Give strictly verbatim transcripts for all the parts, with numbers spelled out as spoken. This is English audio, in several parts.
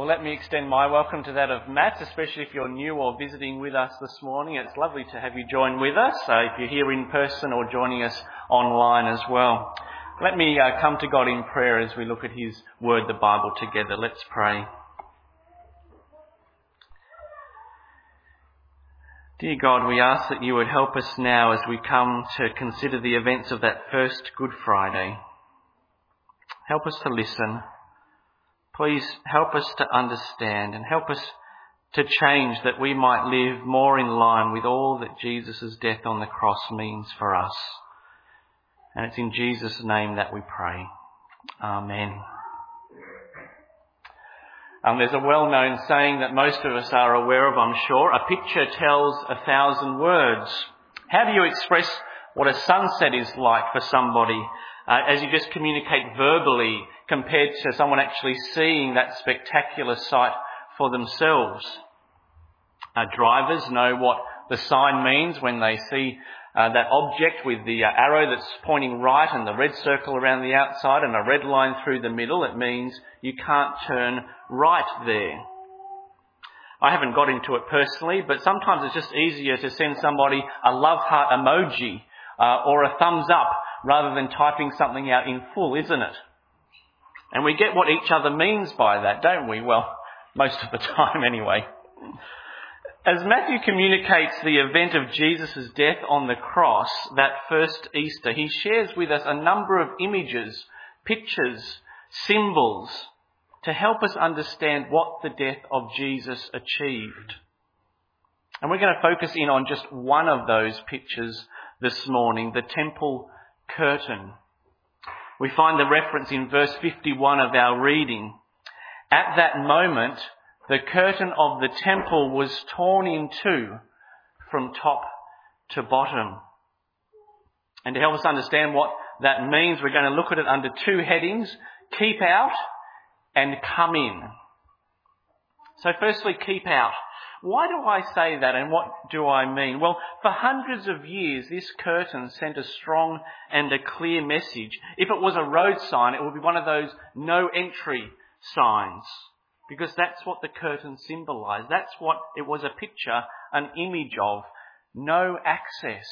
Well, let me extend my welcome to that of Matt, especially if you're new or visiting with us this morning. It's lovely to have you join with us, uh, if you're here in person or joining us online as well. Let me uh, come to God in prayer as we look at His Word, the Bible, together. Let's pray. Dear God, we ask that you would help us now as we come to consider the events of that first Good Friday. Help us to listen. Please help us to understand and help us to change, that we might live more in line with all that Jesus' death on the cross means for us. And it's in Jesus' name that we pray. Amen. Um, there's a well-known saying that most of us are aware of, I'm sure. A picture tells a thousand words. How do you express what a sunset is like for somebody uh, as you just communicate verbally compared to someone actually seeing that spectacular sight for themselves? Uh, drivers know what the sign means when they see uh, that object with the uh, arrow that's pointing right and the red circle around the outside and a red line through the middle. It means you can't turn right there. I haven't got into it personally, but sometimes it's just easier to send somebody a love heart emoji uh, or a thumbs up rather than typing something out in full, isn't it? And we get what each other means by that, don't we? Well, most of the time anyway. As Matthew communicates the event of Jesus' death on the cross, that first Easter, he shares with us a number of images, pictures, symbols, to help us understand what the death of Jesus achieved. And we're going to focus in on just one of those pictures this morning, the temple curtain. We find the reference in verse fifty-one of our reading. At that moment, the curtain of the temple was torn in two from top to bottom. And to help us understand what that means, we're going to look at it under two headings: keep out and come in. So firstly, keep out. Why do I say that, and what do I mean? Well, for hundreds of years, this curtain sent a strong and a clear message. If it was a road sign, it would be one of those no entry signs, because that's what the curtain symbolised. That's what it was, a picture, an image of. No access.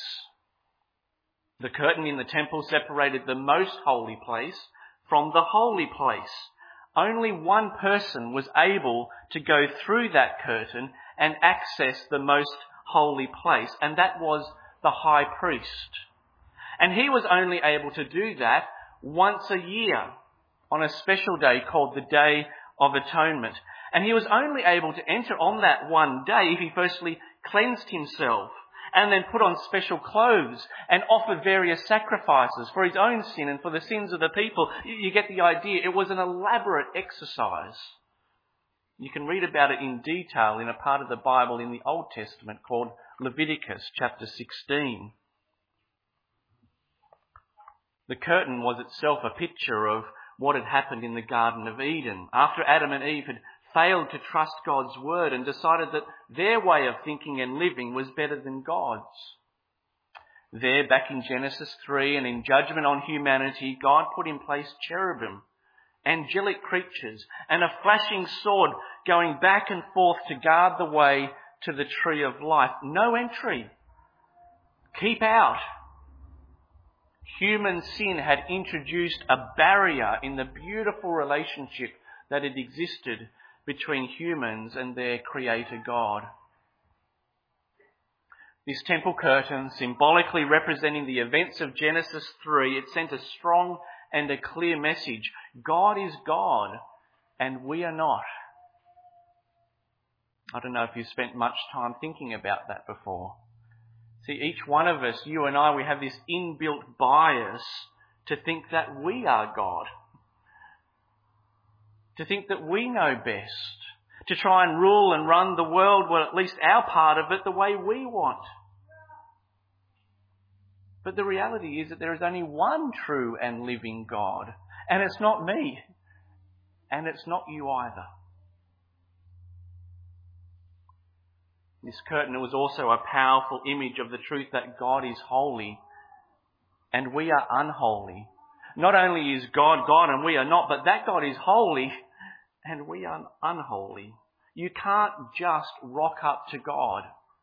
The curtain in the temple separated the most holy place from the holy place. Only one person was able to go through that curtain and access the most holy place, and that was the high priest. And he was only able to do that once a year on a special day called the Day of Atonement. And he was only able to enter on that one day if he firstly cleansed himself and then put on special clothes and offered various sacrifices for his own sin and for the sins of the people. You get the idea. It was an elaborate exercise. You can read about it in detail in a part of the Bible in the Old Testament called Leviticus chapter sixteen. The curtain was itself a picture of what had happened in the Garden of Eden. After Adam and Eve had failed to trust God's word and decided that their way of thinking and living was better than God's. There, back in Genesis three, and in judgment on humanity, God put in place cherubim, angelic creatures, and a flashing sword going back and forth to guard the way to the tree of life. No entry. Keep out. Human sin had introduced a barrier in the beautiful relationship that had existed between humans and their Creator God. This temple curtain, symbolically representing the events of Genesis three, it sent a strong and a clear message. God is God, and we are not. I don't know if you've spent much time thinking about that before. See, each one of us, you and I, we have this inbuilt bias to think that we are God. To think that we know best. To try and rule and run the world, well, at least our part of it, the way we want. But the reality is that there is only one true and living God. And it's not me. And it's not you either. This curtain was also a powerful image of the truth that God is holy and we are unholy. Not only is God God and we are not, but that God is holy and we are unholy. You can't just rock up to God.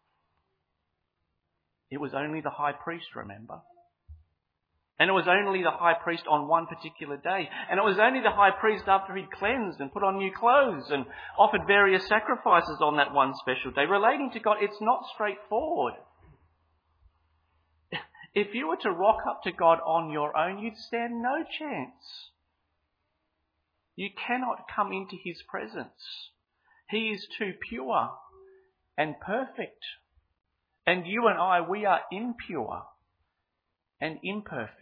It was only the high priest, remember? And it was only the high priest on one particular day. And it was only the high priest after he'd cleansed and put on new clothes and offered various sacrifices on that one special day. Relating to God, it's not straightforward. If you were to rock up to God on your own, you'd stand no chance. You cannot come into his presence. He is too pure and perfect. And you and I, we are impure and imperfect.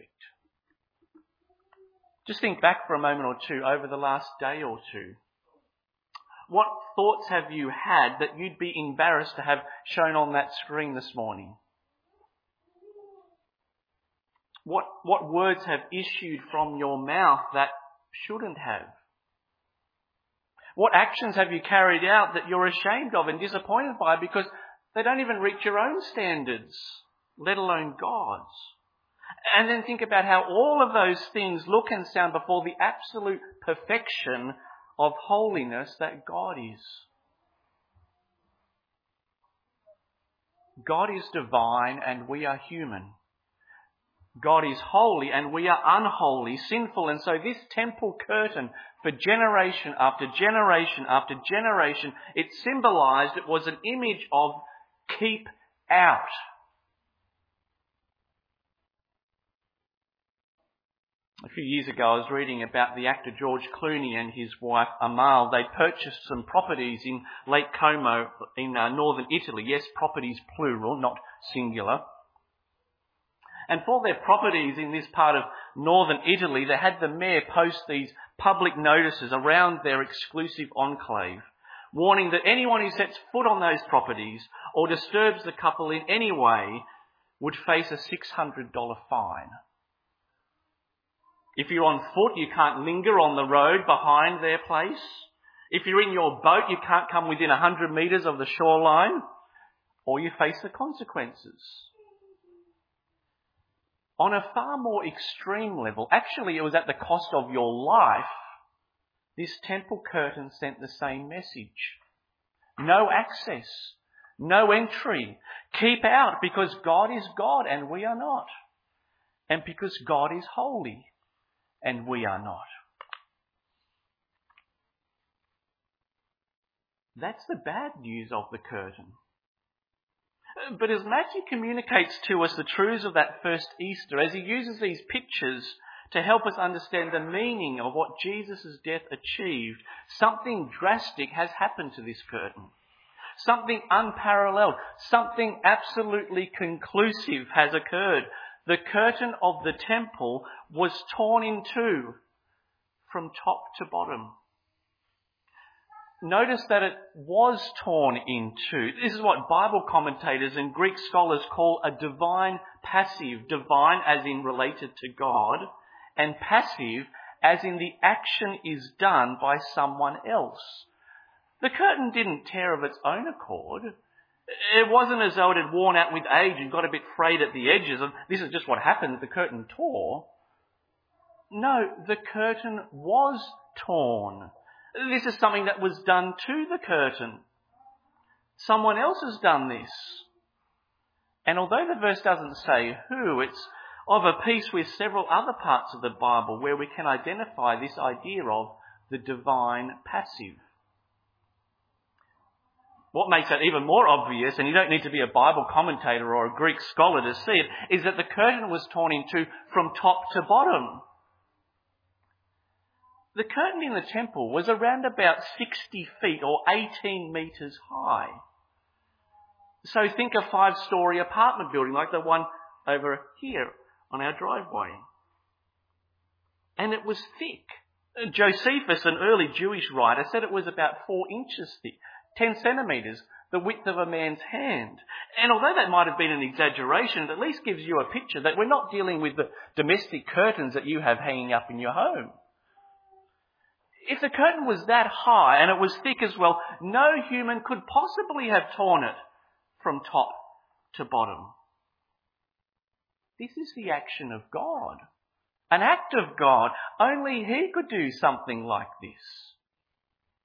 Just think back for a moment or two over the last day or two. What thoughts have you had that you'd be embarrassed to have shown on that screen this morning? What, what words have issued from your mouth that shouldn't have? What actions have you carried out that you're ashamed of and disappointed by because they don't even reach your own standards, let alone God's? And then think about how all of those things look and sound before the absolute perfection of holiness that God is. God is divine and we are human. God is holy and we are unholy, sinful. And so this temple curtain, for generation after generation after generation, it symbolized, it was an image of keep out. A few years ago, I was reading about the actor George Clooney and his wife Amal. They purchased some properties in Lake Como in uh, northern Italy. Yes, properties plural, not singular. And for their properties in this part of northern Italy, they had the mayor post these public notices around their exclusive enclave, warning that anyone who sets foot on those properties or disturbs the couple in any way would face a six hundred dollars fine. If you're on foot, you can't linger on the road behind their place. If you're in your boat, you can't come within one hundred metres of the shoreline, or you face the consequences. On a far more extreme level, actually it was at the cost of your life, this temple curtain sent the same message. No access, no entry. Keep out because God is God and we are not. And because God is holy and we are not. That's the bad news of the curtain. But as Matthew communicates to us the truths of that first Easter, as he uses these pictures to help us understand the meaning of what Jesus' death achieved, something drastic has happened to this curtain. Something unparalleled, something absolutely conclusive has occurred. The curtain of the temple was torn in two from top to bottom. Notice that it was torn in two. This is what Bible commentators and Greek scholars call a divine passive. Divine as in related to God, and passive as in the action is done by someone else. The curtain didn't tear of its own accord. It wasn't as though it had worn out with age and got a bit frayed at the edges and this is just what happened, the curtain tore. No, the curtain was torn. This is something that was done to the curtain. Someone else has done this. And although the verse doesn't say who, it's of a piece with several other parts of the Bible where we can identify this idea of the divine passive. What makes that even more obvious, and you don't need to be a Bible commentator or a Greek scholar to see it, is that the curtain was torn in two from top to bottom. The curtain in the temple was around about sixty feet or eighteen metres high. So think a five-storey apartment building like the one over here on our driveway. And it was thick. Josephus, an early Jewish writer, said it was about four inches thick, ten centimetres, the width of a man's hand. And although that might have been an exaggeration, it at least gives you a picture that we're not dealing with the domestic curtains that you have hanging up in your home. If the curtain was that high and it was thick as well, no human could possibly have torn it from top to bottom. This is the action of God. An act of God. Only He could do something like this.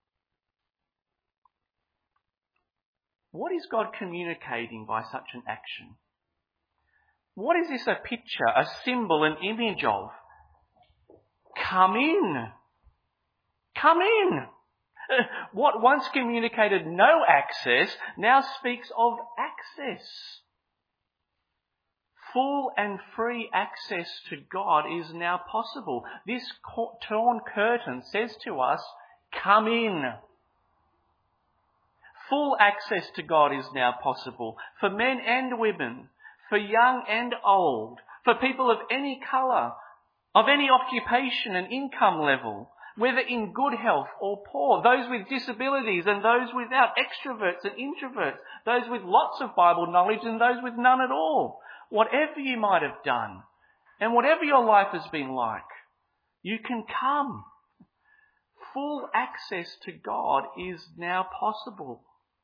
What is God communicating by such an action? What is this a picture, a symbol, an image of? Come in. Come in. What once communicated no access now speaks of access. Full and free access to God is now possible. This torn curtain says to us, come in. Full access to God is now possible for men and women, for young and old, for people of any colour, of any occupation and income level, whether in good health or poor, those with disabilities and those without, extroverts and introverts, those with lots of Bible knowledge and those with none at all. Whatever you might have done and whatever your life has been like, you can come. Full access to God is now possible.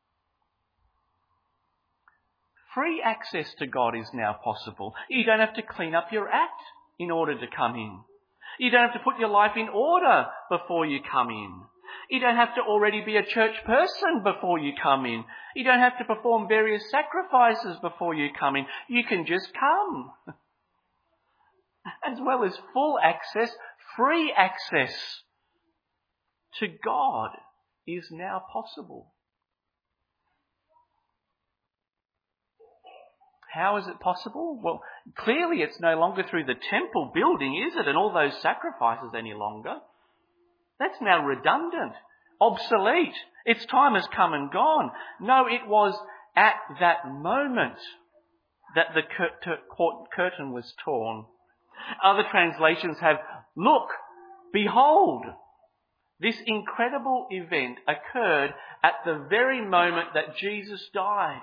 Free access to God is now possible. You don't have to clean up your act in order to come in. You don't have to put your life in order before you come in. You don't have to already be a church person before you come in. You don't have to perform various sacrifices before you come in. You can just come. As well as full access, free access to God is now possible. How is it possible? Well, clearly it's no longer through the temple building, is it? And all those sacrifices any longer. That's now redundant, obsolete. Its time has come and gone. No, it was at that moment that the cur- cur- curtain was torn. Other translations have, look, behold. This incredible event occurred at the very moment that Jesus died.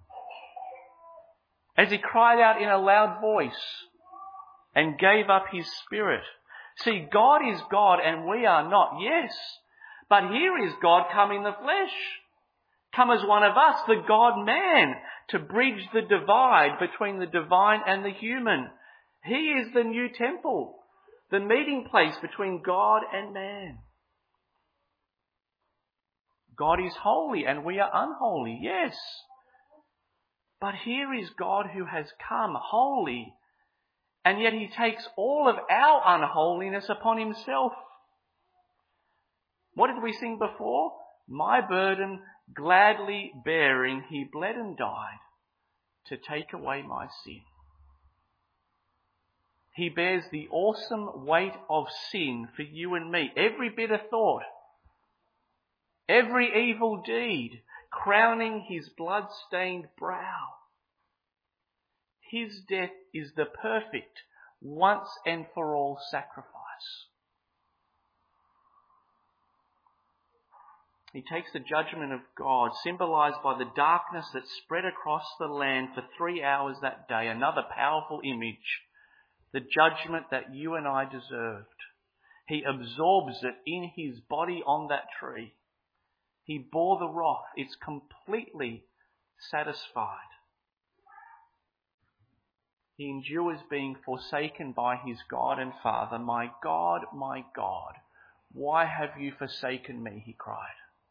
As he cried out in a loud voice and gave up his spirit. See, God is God and we are not, yes. But here is God come in the flesh. Come as one of us, the God-man, to bridge the divide between the divine and the human. He is the new temple, the meeting place between God and man. God is holy and we are unholy, yes. But here is God who has come holy, and yet he takes all of our unholiness upon himself. What did we sing before? My burden gladly bearing, he bled and died to take away my sin. He bears the awesome weight of sin for you and me. Every bitter thought, every evil deed, crowning his blood-stained brow. His death is the perfect, once and for all sacrifice. He takes the judgment of God, symbolised by the darkness that spread across the land for three hours that day, another powerful image, the judgment that you and I deserved. He absorbs it in his body on that tree. He bore the wrath. It's completely satisfied. He endures being forsaken by his God and Father. My God, my God, why have you forsaken me? He cried.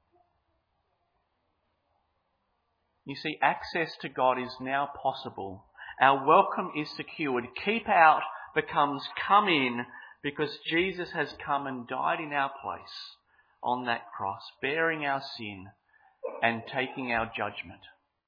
You see, access to God is now possible. Our welcome is secured. Keep out becomes come in because Jesus has come and died in our place on that cross, bearing our sin and taking our judgment.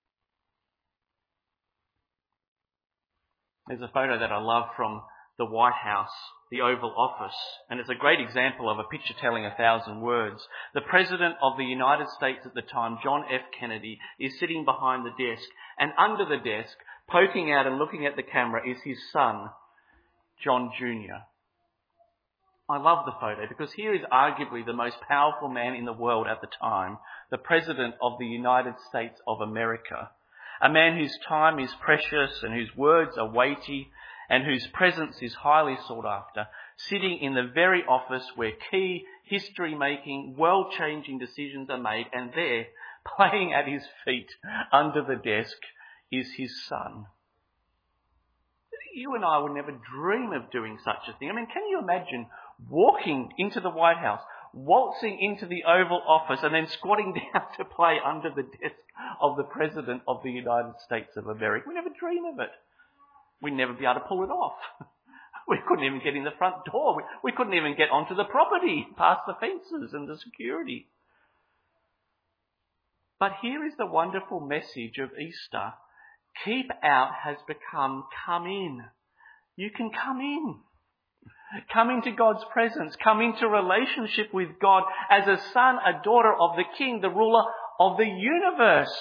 There's a photo that I love from the White House, the Oval Office, and it's a great example of a picture telling a thousand words. The President of the United States at the time, John F. Kennedy, is sitting behind the desk, and under the desk, poking out and looking at the camera, is his son, John Junior I love the photo because here is arguably the most powerful man in the world at the time, the President of the United States of America. A man whose time is precious and whose words are weighty and whose presence is highly sought after, sitting in the very office where key history-making, world-changing decisions are made, and there, playing at his feet under the desk, is his son. You and I would never dream of doing such a thing. I mean, can you imagine walking into the White House, waltzing into the Oval Office and then squatting down to play under the desk of the President of the United States of America. We never dream of it. We'd never be able to pull it off. We couldn't even get in the front door. We, we couldn't even get onto the property, past the fences and the security. But here is the wonderful message of Easter. Keep out has become come in. You can come in. Come into God's presence. Come into relationship with God as a son, a daughter of the King, the ruler of the universe.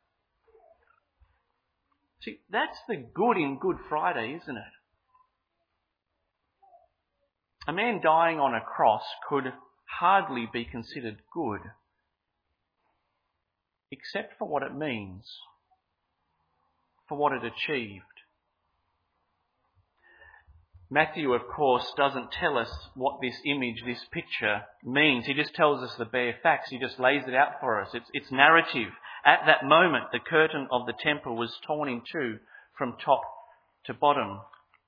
See, that's the good in Good Friday, isn't it? A man dying on a cross could hardly be considered good, except for what it means, for what it achieved. Matthew, of course, doesn't tell us what this image, this picture means. He just tells us the bare facts. He just lays it out for us. It's, it's narrative. At that moment, the curtain of the temple was torn in two from top to bottom.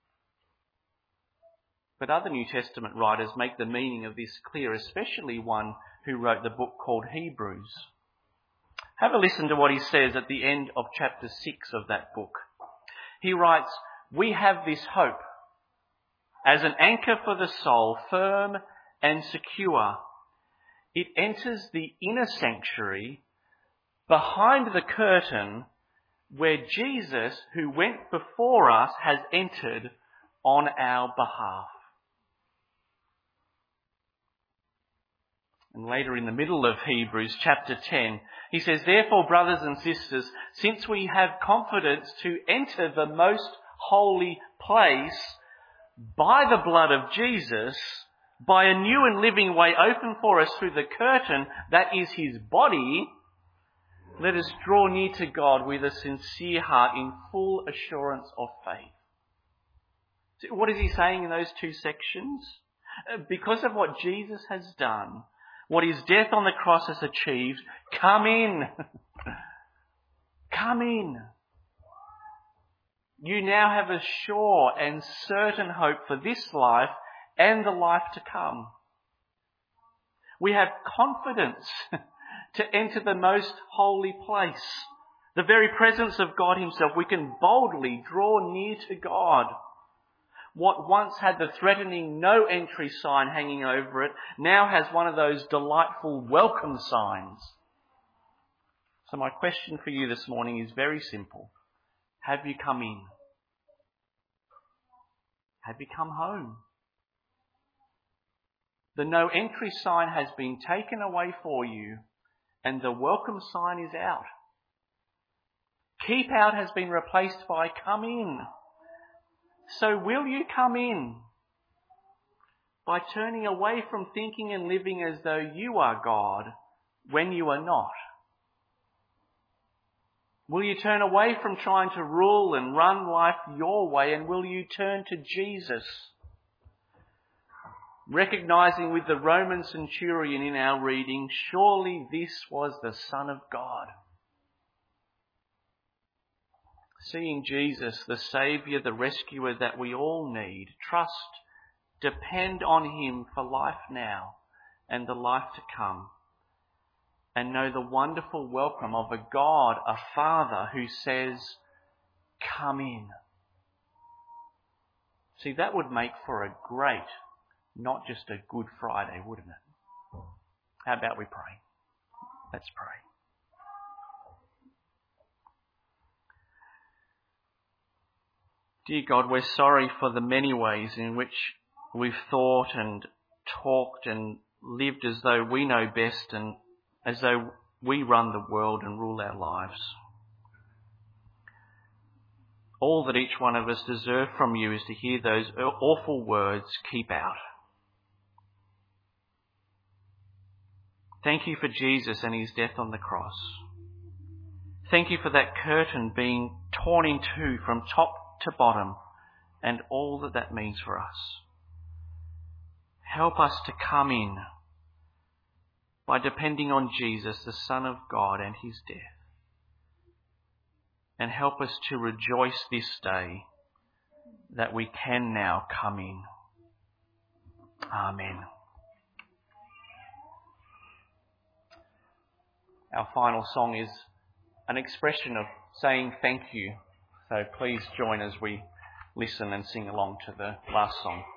But other New Testament writers make the meaning of this clear, especially one who wrote the book called Hebrews. Have a listen to what he says at the end of chapter six of that book. He writes, "We have this hope as an anchor for the soul, firm and secure. It enters the inner sanctuary behind the curtain where Jesus, who went before us, has entered on our behalf." And later in the middle of Hebrews chapter ten, he says, "Therefore, brothers and sisters, since we have confidence to enter the most holy place by the blood of Jesus, by a new and living way open for us through the curtain that is his body, let us draw near to God with a sincere heart in full assurance of faith." So what is he saying in those two sections? Because of what Jesus has done, what his death on the cross has achieved, come in. Come in. You now have a sure and certain hope for this life and the life to come. We have confidence to enter the most holy place, the very presence of God himself. We can boldly draw near to God. What once had the threatening no entry sign hanging over it now has one of those delightful welcome signs. So my question for you this morning is very simple. Have you come in? Have you come home? The no entry sign has been taken away for you and the welcome sign is out. Keep out has been replaced by come in. So will you come in by turning away from thinking and living as though you are God when you are not? Will you turn away from trying to rule and run life your way, and will you turn to Jesus? Recognizing with the Roman centurion in our reading, surely this was the Son of God. Seeing Jesus, the Saviour, the Rescuer that we all need, trust, depend on him for life now and the life to come. And know the wonderful welcome of a God, a Father who says, come in. See, that would make for a great, not just a Good Friday, wouldn't it? How about we pray? Let's pray. Dear God, we're sorry for the many ways in which we've thought and talked and lived as though we know best and as though we run the world and rule our lives. All that each one of us deserve from you is to hear those awful words, keep out. Thank you for Jesus and his death on the cross. Thank you for that curtain being torn in two from top to bottom and all that that means for us. Help us to come in by depending on Jesus, the Son of God, and his death. And help us to rejoice this day that we can now come in. Amen. our final song is an expression of saying thank you. So please join as we listen and sing along to the last song.